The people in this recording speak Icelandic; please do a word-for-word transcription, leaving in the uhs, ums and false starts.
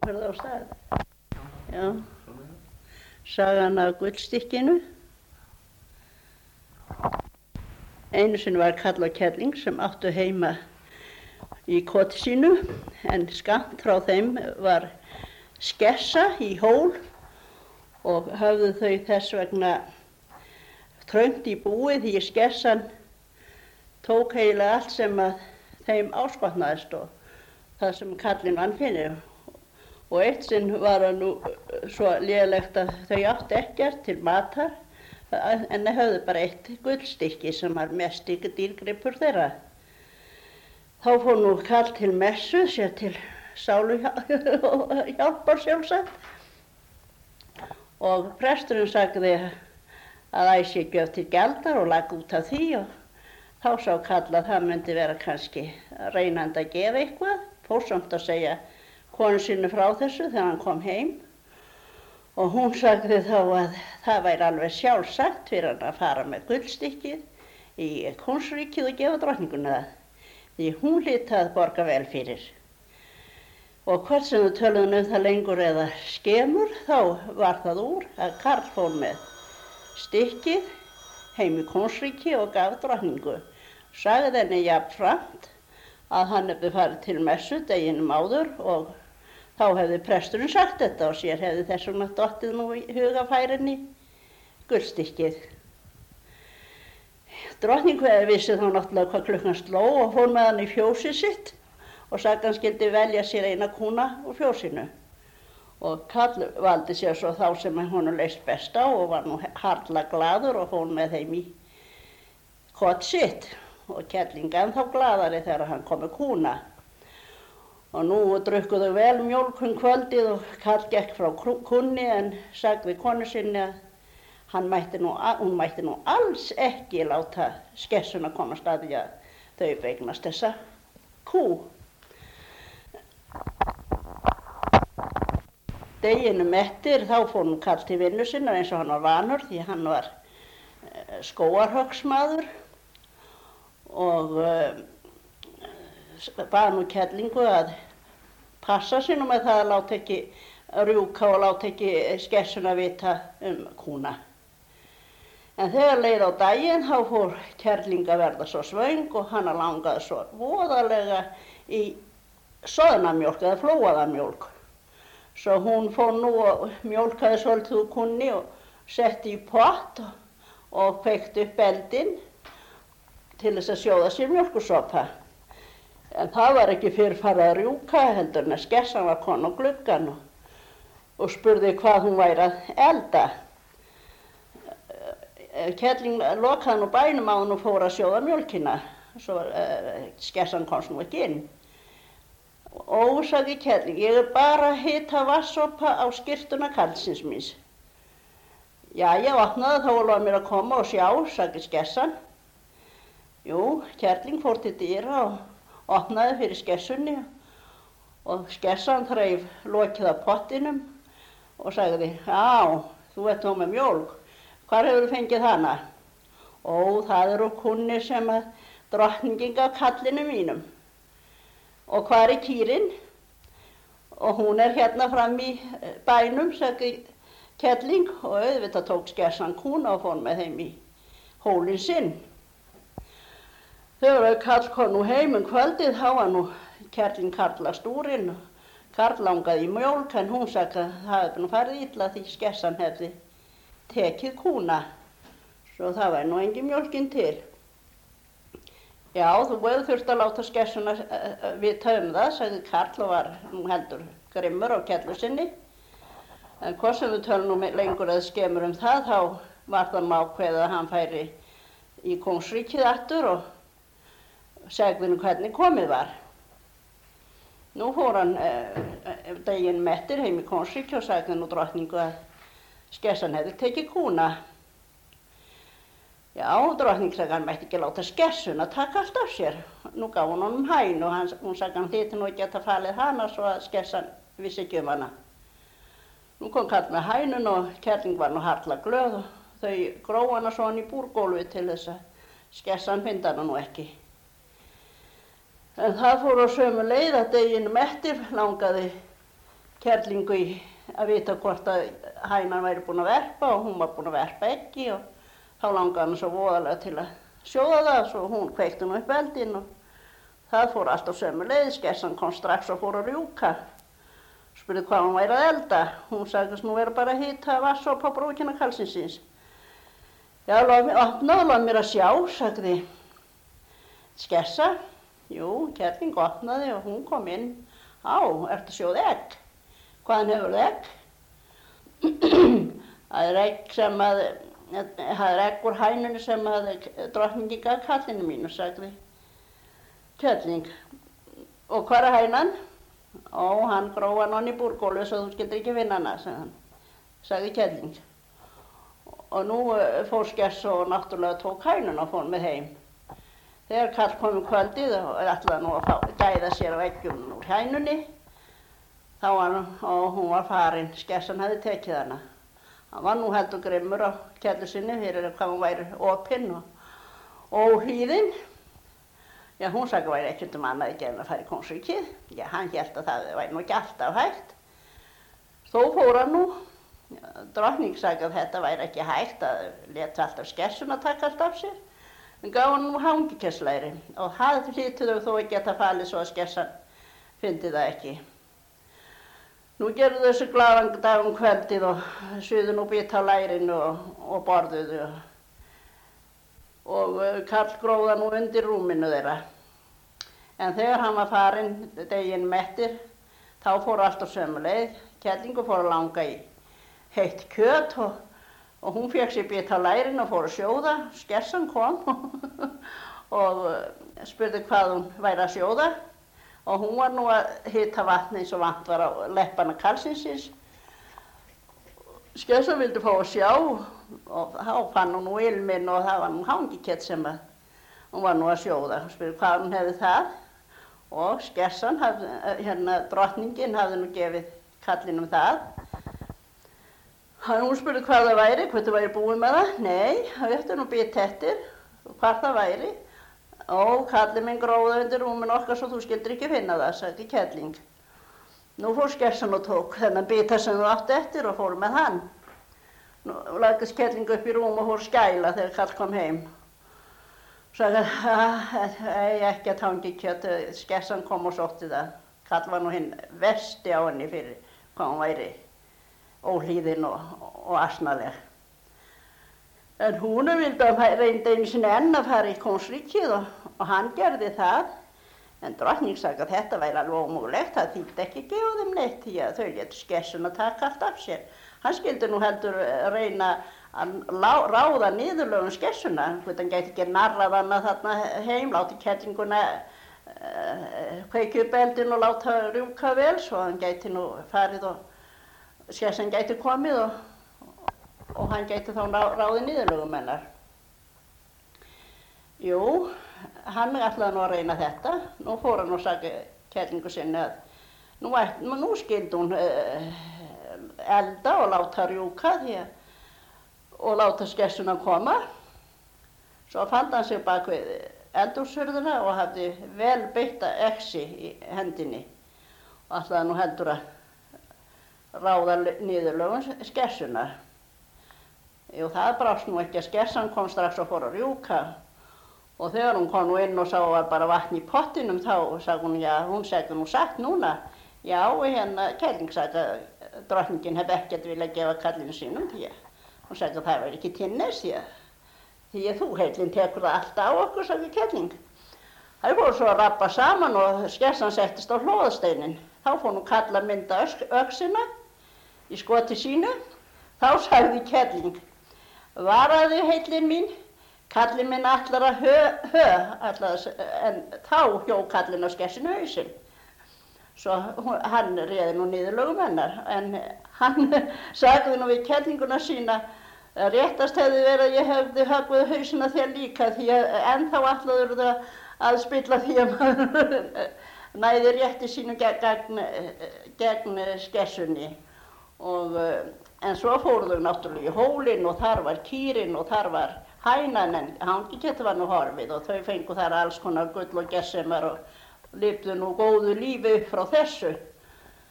Hörðu á stað? Já. Sagan af gullstykkinu. Einu sinni var karl og kerling sem áttu heima í koti sínu, en skammt frá þeim var skessa í hól og höfðu þau þess vegna þröngt í búi því skessan tók eiginlega allt sem að þeim áskotnaðist og það sem karlinn vann fyrir. Og eitt sinn var það nú svo lélegt að þau áttu ekkert til matar en þau höfðu bara eitt gullstykki sem var mest dýrgripur þeirra. Þá fór nú karl til messu, sér til sáluhjálpar sjálfsagt, og presturinn sagði að æsi gjöf til gjaldar og lag út af því, og þá sá karl að það myndi vera kannski reynandi að gefa eitthvað, fór samt að segja konu sinni frá þessu þegar hann kom heim, og hún sagði þá að það væri alveg sjálfsagt fyrir hann að fara með gullstykkið í Kóngsríkið og gefa drottningunni það, því hún hlyti að borga vel fyrir. Og hvort sem við töluðum um það lengur eða skemur, þá var það úr að karl fór með stykkið heim í Kóngsríki og gaf drottningu. Sagði henni jafnframt að hann hefði farið til messu deginum áður og þá hefði presturinn sagt þetta og sér hefði þess vegna dottið nú í hugafærinni gullstykkið. Drottningu hefði vissi þá náttúrulega hvað klukkan sló og fór með hann í fjósið sitt og sagði hann skyldi velja sér eina kúna úr fjósinu. Og karl valdi sér svo þá sem honum leist best á og var nú harla glaður og fór með þeim í kot sitt. Og kerlingan þá glaðari þegar hann kom með kúna. Og nú drukkuðu vel mjólk um kvöldið og karl gekk frá kúnni en sagði konu sinni að hann mætti nú, hún mætti nú alls ekki láta skessuna komast að því að þau beignast þessa kú. Deginum eftir þá fór nú karl til vinnu sinnar eins og hann var vanur því hann var skógarhöggsmaður og uh, bað nú kerlingu að passa sig nú með það að láta ekki rjúka og láta ekki skessuna vita um kúna. En þegar leið á daginn þá fór kerling að verða svo svöng og hana langaði svo voðalega í soðnamjólk eða flóaðamjólk. Svo hún fór nú og mjólkaði svolítið úr kúnni og setti í pott og kveikti upp eldinn til þess að sjóða sér mjólkursopa. En það var ekki fyrir farið að rjúka heldur en að skessan var komin á gluggann og, og spurði hvað hún væri að elda. Kerling lokaði nú bænum á hann og fór að sjóða mjólkina, svo uh, skessan komst nú ekki inn. Ó, sagði kerling, ég er bara að hita vatnssopa á skyrtuna karlsins míns. Jæja, opnaði þá og lofaði mér að koma og sjá, sagði skessan. Jú, kerling fór til dyra og opnaði fyrir skessunni og skessan þreif lokið af pottinum og sagði, já, þú ert nú með mjólk, hvar hefur þú fengið hana? Ó, það eru kúnni sem að drottningin gaf kallinu mínum. Og hvar er kýrin? Og hún er hérna fram í bænum, sagði kerling, og auðvitað tók skessan kúna og fór með þeim í hólinn sinn. Þegar karl kom nú heim um kvöldið, þá var nú kerling karla stúrin og karl langaði í mjólk, en hún sagði að það hefði nú farið illa því skessan hefði tekið kúna, svo það var nú engin mjólkin til. Já, þú hefði þurft að láta skessuna vita um það, sagði karl og var nú heldur grimmur á kellu sinni. En hvað sem við tölum nú lengur eða skemur um það, þá var það nú ákveðið að hann færi í Kóngsríkið aftur og segði henni hvernig komið var. Nú fór hann uh, deginum eftir heim í Kóngsríki og sagði nú drottningu að skessan hefði tekið kúna. Já, drottning sagði hann mætti ekki láta skessuna taka allt af sér. Nú gaf hún honum hænu og hann, hún sagði hann hlyti nú ekki að það falið hana svo að skessan vissi ekki um hana. Nú kom karl með hænun og kerling var nú harla glöð og þau gróf hana svo hann í búrgólfi til þess að skessan fyndi hana nú ekki. En það fór á sömu leið að deginum eftir langaði kerlingu í að vita hvort að hænan væri búin að verpa og hún var búin að verpa ekki og þá langaði hann svo voðalega til að sjóða það svo hún kveikti nú upp eldinn og það fór alltaf sömu leið. Skessan kom strax og fór að rjúka. Spurði hvað hún væri að elda. Hún sagðist nú vera bara að hita vatnssopa á brókina kalsins síns. Já, opnaðu og lof mér að sjá, sagði Skessa. Jú, kerling opnaði og hún kom inn. Á, ertu að sjóða egg? Hvaðan hefur það egg? Það er egg sem að, það er egg úr hænunni sem að drottningin gaf kallinu mínu, sagði kerling. Og hvar er hænan? Ó, hann grófa hann í búrgólfi svo þú skildir ekki finna hana, sagði hann, sagði kerling. Og nú fór Skessa og náttúrulega tók hænuna og fór með heim. Þegar kall kom um kvöldið og ætlaði nú að fá, gæða sér á eggjum úr hænunni, þá var hann, og hún var farin, Skessan hefði tekið hana. Hann var nú heldur grimmur á kellu sinni fyrir hvað hún væri opinn og, og hlýðin. Já, hún sagði að væri ekkert um annað ekki en að fara í konungsríkið. Já, hann hélt að það væri nú ekki alltaf hægt. Þó fór hann nú. Drottning sagði að þetta væri ekki hægt að leta alltaf Skessuna taka allt af sér. Hann gaf hann nú hangikesslæri og það hlýtur þau þó ekki að það falið svo að Skessan fyndi það ekki. Nú gerðu þessu glaðan dag um kvöldið og suðu nú bita á lærinu og, og borðuðu. Og Karl gróða nú undir rúminu þeirra. En þegar hann var farinn deginum eftir, þá fór allt á sömu leið. Kerlingu fór að langa í heitt kjöt og, og hún fékk sér bita á lærinu og fór að sjóða. Skessan kom og spurði hvað hún væri að sjóða. Og hún var nú að hita vatni eins og vant var á leppana kalsinsins. Skessa vildi fá að sjá og þá fann hún nú ilminn og það var nú hangikett sem að hún var nú að sjóða. Hún spurði hvað hún hefði það og Skessan, hafði, hérna drottningin, hafði nú gefið kallinum það. Hún spurði hvað það væri, hvað það væri búið með það. Nei, það eftir nú bit eftir hvað það væri. Ó, kallinn minn gróða undir rúminu okkar svo þú skildir ekki finna það, sagði kerling. Nú fór Skessan og tók þennan bita sem þú átti eftir og fór með hann. Nú lagðist kerling upp í rúm og fór skæla þegar Karl kom heim. Sagði að ekki að hangikjöt, Skessan kom og sótti það. Karl var nú hinn versti á henni fyrir hvað hún væri óhlýðin og, og asnaleg. En hún vildi að reynda einu sinni enn að fara í konungsríkið og, og hann gerði það. En drottning sagði að þetta væri alveg ómögulegt, það þýddi ekki að gefa þeim neitt því að þau létu Skessuna taka allt af sér. Hann skildi nú heldur reyna að ráða niðurlögum Skessuna, hvort hann gæti ekki narrað hana þarna heim, láti kerlinguna uh, kveikja upp eldinn og láta rjúka vel svo hann gæti nú farið og Skessan gæti komið og, og hann gæti þá ráðið niðurlögum hennar. Jú, hann ætlaði nú að reyna þetta. Nú fór hann og sagði kerlingu sinni að nú, nú skildi hún uh, elda og láta rjúka því að og láta Skessuna koma. Svo fann hann sig bak við eldhúshurðina og hafði vel beita exi í hendinni og ætlaði nú heldur að ráða niðurlögum Skessuna. Jú, það brást nú ekki að Skessan kom strax og fór að rjúka. Og þegar hún kom nú inn og sá að var bara vatn í pottinum þá sagði hún, já, hún sagði nú satt núna. Já, hérna kerling sagði að drottningin hefði ekkert viljað gefa kallinu sínum því að hún sagði að það var ekki til neins því að, því að þú heillin tekur það allt á okkur, sagði kerling. Það fór svo að rabba saman og Skessan settist á hlóðasteinin. Þá fór nú Karl að mynda öxina í skoti sínu. Þá sagði kerling, varaðu heillin mín. Kallinn minn ætlar að hö, hö, ætlar, en þá hjó kallinn á Skessinu hausinn. Svo hann réði nú niðurlögum hennar, en hann sagði nú við kerlinguna sína að réttast hefði verið að ég hefði höggvið hausinn að þér líka því að ennþá ætlaður það að spilla því að maður næði rétti sínu gegn, gegn Skessunni. Og, en svo fóru þau náttúrulega í hólinn og þar var kýrin og þar var hænan en hangiketið var nú horfið og þau fengu þar alls konar gull og gersemar og lifðu nú góðu lífi upp frá þessu.